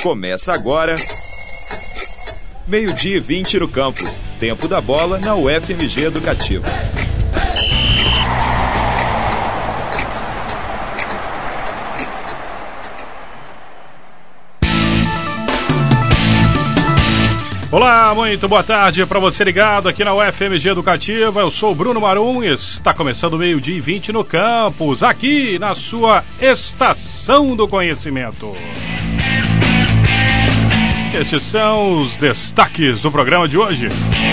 Começa agora, 12h20 no campus. Tempo da bola na UFMG Educativa. Olá, muito boa tarde para você ligado aqui na UFMG Educativa. Eu sou o Bruno Marum e está começando o 12h20 no campus, aqui na sua Estação do Conhecimento. Estes são os destaques do programa de hoje.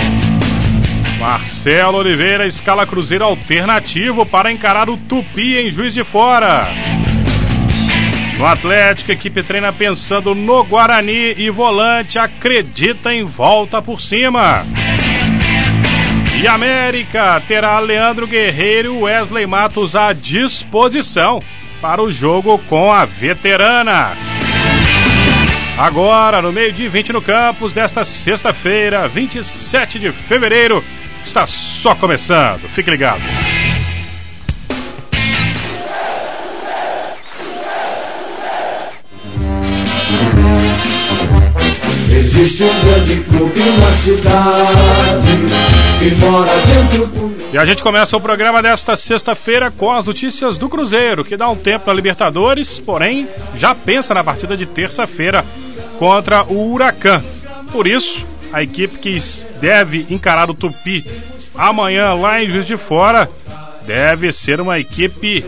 Marcelo Oliveira escala Cruzeiro alternativo para encarar o Tupi em Juiz de Fora. No Atlético, a equipe treina pensando no Guarani e volante acredita em volta por cima. E América terá Leandro Guerreiro e Wesley Matos à disposição para o jogo com a veterana. Agora, no 12h20 no campus desta sexta-feira, 27 de fevereiro, está só começando. Fique ligado. Existe um grande clube na cidade que mora dentro do... E a gente começa o programa desta sexta-feira com as notícias do Cruzeiro, que dá um tempo na Libertadores, porém já pensa na partida de terça-feira contra o Huracan. Por isso, a equipe que deve encarar o Tupi amanhã lá em Juiz de Fora deve ser uma equipe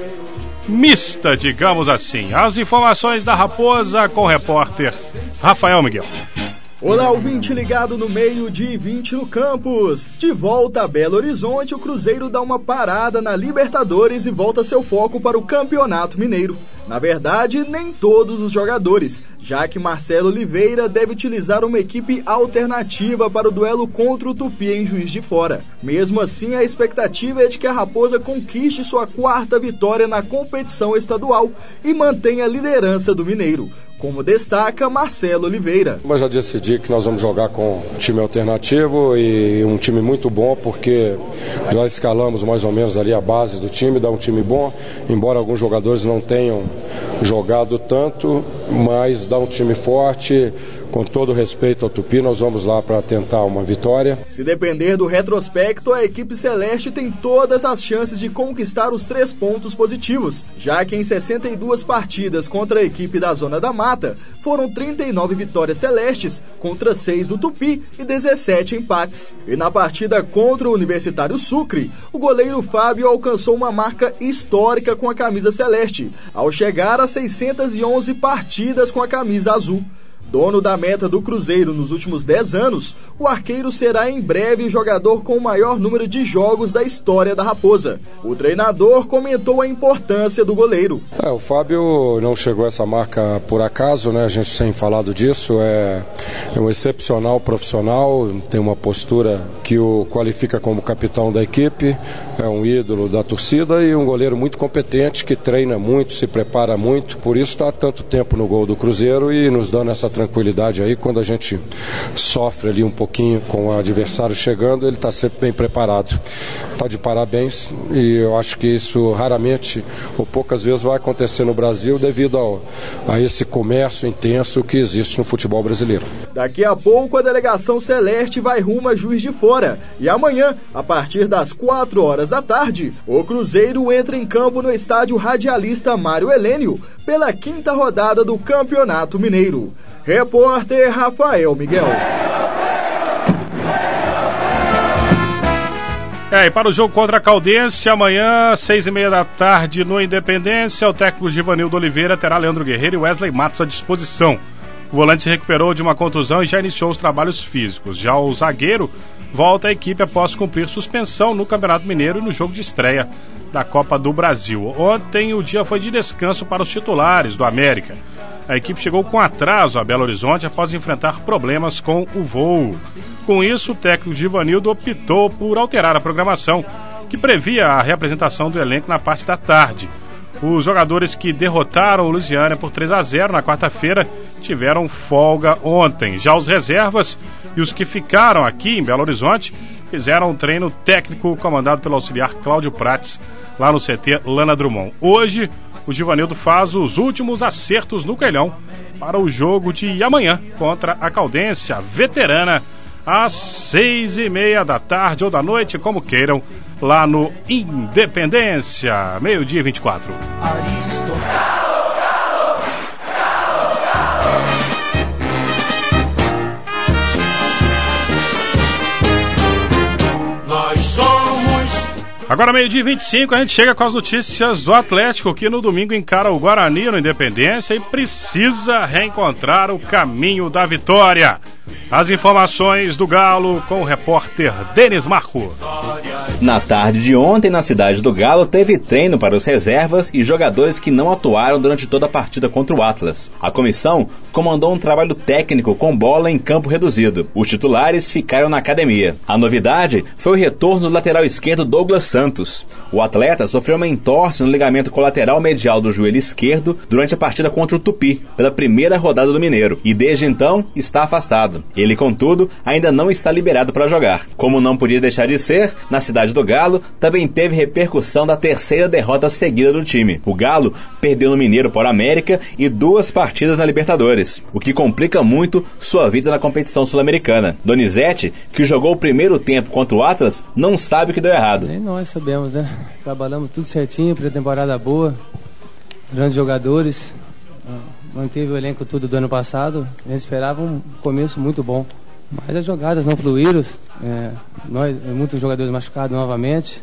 mista, digamos assim. As informações da Raposa com o repórter Rafael Miguel. Olá, ouvinte ligado no 12h20 no campus. De volta a Belo Horizonte, o Cruzeiro dá uma parada na Libertadores e volta seu foco para o Campeonato Mineiro. Na verdade, nem todos os jogadores, já que Marcelo Oliveira deve utilizar uma equipe alternativa para o duelo contra o Tupi em Juiz de Fora. Mesmo assim, a expectativa é de que a Raposa conquiste sua 4ª vitória na competição estadual e mantenha a liderança do Mineiro, como destaca Marcelo Oliveira. Eu já decidi que nós vamos jogar com um time alternativo e um time muito bom, porque já escalamos mais ou menos ali a base do time, dá um time bom, embora alguns jogadores não tenham jogado tanto, mas dá um time forte. Com todo respeito ao Tupi, nós vamos lá para tentar uma vitória. Se depender do retrospecto, a equipe celeste tem todas as chances de conquistar os 3 pontos positivos, já que em 62 partidas contra a equipe da Zona da Mata, foram 39 vitórias celestes contra 6 do Tupi e 17 empates. E na partida contra o Universitário Sucre, o goleiro Fábio alcançou uma marca histórica com a camisa celeste, ao chegar a 611 partidas com a camisa azul. Dono da meta do Cruzeiro nos últimos 10 anos, o arqueiro será em breve o jogador com o maior número de jogos da história da Raposa. O treinador comentou a importância do goleiro. O Fábio não chegou a essa marca por acaso, né? A gente tem falado disso, é um excepcional profissional, tem uma postura que o qualifica como capitão da equipe, é um ídolo da torcida e um goleiro muito competente, que treina muito, se prepara muito, por isso está há tanto tempo no gol do Cruzeiro e nos dando essa tranquilidade aí. Quando a gente sofre ali um pouquinho com o adversário chegando, ele está sempre bem preparado. Está de parabéns e eu acho que isso raramente ou poucas vezes vai acontecer no Brasil devido a esse comércio intenso que existe no futebol brasileiro. Daqui a pouco a delegação celeste vai rumo a Juiz de Fora e amanhã, a partir das 4h, o Cruzeiro entra em campo no estádio Radialista Mário Helênio pela 5ª rodada do Campeonato Mineiro. Repórter Rafael Miguel. E para o jogo contra a Caldense, amanhã, 6h30 no Independência, o técnico Givanildo Oliveira terá Leandro Guerreiro e Wesley Matos à disposição. O volante se recuperou de uma contusão e já iniciou os trabalhos físicos. Já o zagueiro volta à equipe após cumprir suspensão no Campeonato Mineiro e no jogo de estreia da Copa do Brasil. Ontem o dia foi de descanso para os titulares do América. A equipe chegou com atraso a Belo Horizonte após enfrentar problemas com o voo. Com isso, o técnico Givanildo optou por alterar a programação, que previa a reapresentação do elenco na parte da tarde. Os jogadores que derrotaram o Lusiânia por 3-0 na quarta-feira tiveram folga ontem. Já os reservas e os que ficaram aqui em Belo Horizonte fizeram um treino técnico comandado pelo auxiliar Cláudio Prates, lá no CT Lana Drummond. Hoje, o Givanildo faz os últimos acertos no Coelhão para o jogo de amanhã contra a Caldense, a veterana, às 6:30 da tarde ou da noite, como queiram, lá no Independência, 12:24. Agora, 12:25, a gente chega com as notícias do Atlético, que no domingo encara o Guarani no Independência e precisa reencontrar o caminho da vitória. As informações do Galo com o repórter Denis Marco. Na tarde de ontem, na cidade do Galo, teve treino para os reservas e jogadores que não atuaram durante toda a partida contra o Atlas. A comissão comandou um trabalho técnico com bola em campo reduzido. Os titulares ficaram na academia. A novidade foi o retorno do lateral esquerdo Douglas Santos. O atleta sofreu uma entorse no ligamento colateral medial do joelho esquerdo durante a partida contra o Tupi, pela primeira rodada do Mineiro, e desde então está afastado. Ele, contudo, ainda não está liberado para jogar. Como não podia deixar de ser, na cidade do Galo também teve repercussão da terceira derrota seguida do time. O Galo perdeu no Mineiro para o América e 2 partidas na Libertadores, o que complica muito sua vida na competição sul-americana. Donizete, que jogou o primeiro tempo contra o Atlas, não sabe o que deu errado. Nem nós sabemos, né? Trabalhamos tudo certinho, pré-temporada boa, grandes jogadores, manteve o elenco tudo do ano passado. A gente esperava um começo muito bom, mas as jogadas não fluíram. Muitos jogadores machucados novamente.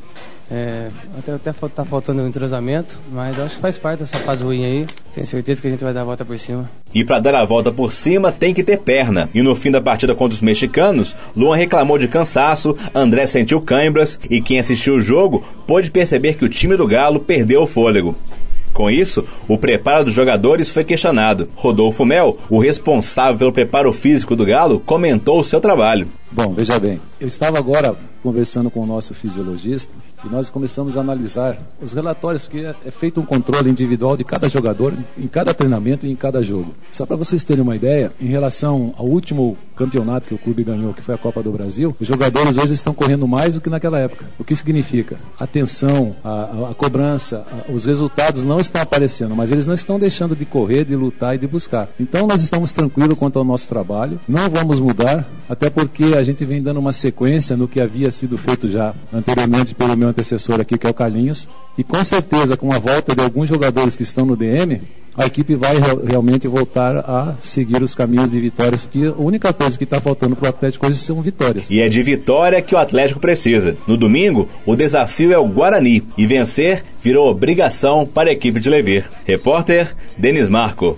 Até tá faltando um entrosamento, mas acho que faz parte dessa fase ruim aí. Tenho certeza que a gente vai dar a volta por cima. E para dar a volta por cima tem que ter perna. E no fim da partida contra os mexicanos, Luan reclamou de cansaço, André sentiu cãibras e quem assistiu o jogo pôde perceber que o time do Galo perdeu o fôlego. Com isso, o preparo dos jogadores foi questionado. Rodolfo Mel, o responsável pelo preparo físico do Galo, comentou o seu trabalho. Bom, veja bem, eu estava agora conversando com o nosso fisiologista e nós começamos a analisar os relatórios, porque é feito um controle individual de cada jogador, em cada treinamento e em cada jogo. Só para vocês terem uma ideia, em relação ao último campeonato que o clube ganhou, que foi a Copa do Brasil, os jogadores hoje estão correndo mais do que naquela época. O que significa? A tensão, a cobrança, os resultados não estão aparecendo, mas eles não estão deixando de correr, de lutar e de buscar. Então nós estamos tranquilos quanto ao nosso trabalho, não vamos mudar, até porque a gente vem dando uma sequência no que havia sido feito já anteriormente pelo meu antecessor aqui, que é o Carlinhos, e com certeza com a volta de alguns jogadores que estão no DM, a equipe vai realmente voltar a seguir os caminhos de vitórias, porque a única coisa que está faltando para o Atlético hoje são vitórias. E é de vitória que o Atlético precisa. No domingo, o desafio é o Guarani, e vencer virou obrigação para a equipe de Levir. Repórter Denis Marco.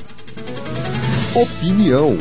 Opinião.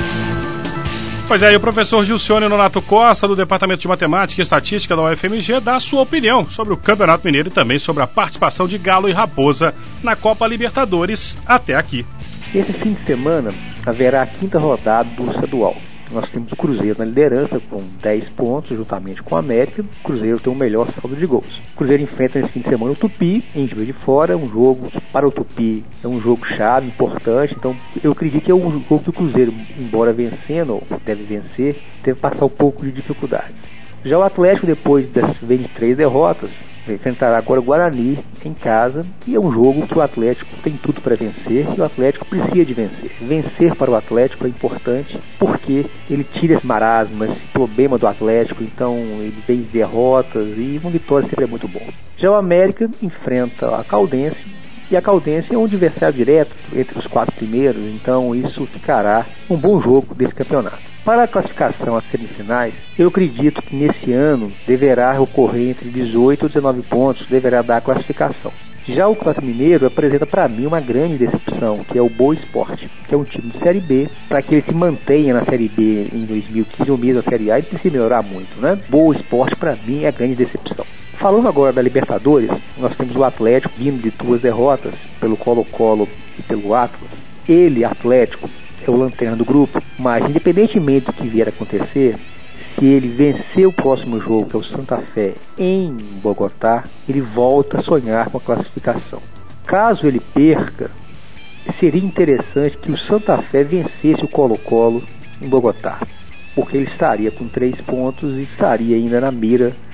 Pois é, e o professor Gilcione Nonato Costa, do Departamento de Matemática e Estatística da UFMG, dá a sua opinião sobre o Campeonato Mineiro e também sobre a participação de Galo e Raposa na Copa Libertadores até aqui. Esse fim de semana haverá a 5ª rodada do estadual. Nós temos o Cruzeiro na liderança com 10 pontos, juntamente com o América. O Cruzeiro tem o melhor saldo de gols. O Cruzeiro enfrenta nesse fim de semana o Tupi, em Juiz de Fora, um jogo que para o Tupi é um jogo chave, importante. Então eu acredito que é um jogo que o Cruzeiro, embora vencendo, ou deve vencer, deve passar um pouco de dificuldades. Já o Atlético, depois das 23 derrotas, enfrentará agora o Guarani em casa, e é um jogo que o Atlético tem tudo para vencer, e o Atlético precisa de vencer. Vencer para o Atlético é importante porque ele tira esse marasmo, esse problema do Atlético, então ele vem derrotas e uma vitória sempre é muito bom. Já o América enfrenta a Caldense, e a Caldense é um adversário direto entre os 4 primeiros, então isso ficará um bom jogo desse campeonato. Para a classificação às semifinais, eu acredito que nesse ano deverá ocorrer entre 18 e 19 pontos, deverá dar a classificação. Já o Campeonato Mineiro apresenta para mim uma grande decepção, que é o Boa Esporte, que é um time de Série B. Para que ele se mantenha na Série B em 2015 ou mesmo na Série A, ele precisa melhorar muito, né? Boa Esporte para mim é a grande decepção. Falando agora da Libertadores, nós temos o Atlético vindo de 2 derrotas pelo Colo-Colo e pelo Atlas. Ele, Atlético, é o lanterna do grupo, mas independentemente do que vier a acontecer, se ele vencer o próximo jogo, que é o Santa Fé, em Bogotá, ele volta a sonhar com a classificação. Caso ele perca, seria interessante que o Santa Fé vencesse o Colo-Colo em Bogotá, porque ele estaria com 3 pontos e estaria ainda na mira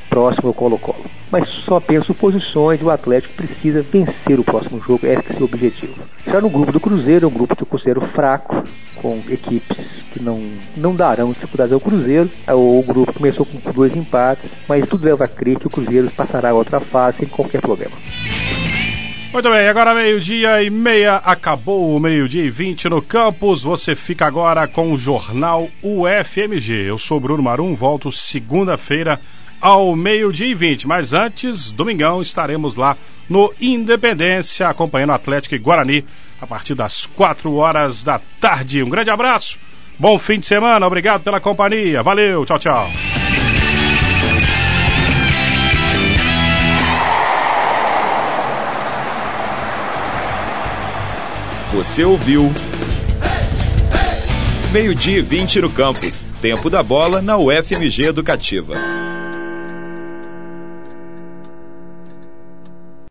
próximo ao Colo-Colo. Mas só apenas suposições, o Atlético precisa vencer o próximo jogo, esse é o objetivo. Já no grupo do Cruzeiro, é um grupo que eu considero fraco, com equipes que não darão dificuldades ao Cruzeiro. O grupo começou com 2 empates, mas tudo leva a crer que o Cruzeiro passará a outra fase sem qualquer problema. Muito bem, agora 12:30, acabou o 12:20 no campus. Você fica agora com o Jornal UFMG. Eu sou Bruno Marum, volto segunda-feira ao 12:20. Mas antes, domingão, estaremos lá no Independência, acompanhando Atlético e Guarani a partir das 4h da tarde. Um grande abraço, bom fim de semana, obrigado pela companhia. Valeu, tchau, tchau. Você ouviu 12:20 no campus. Tempo da bola na UFMG Educativa.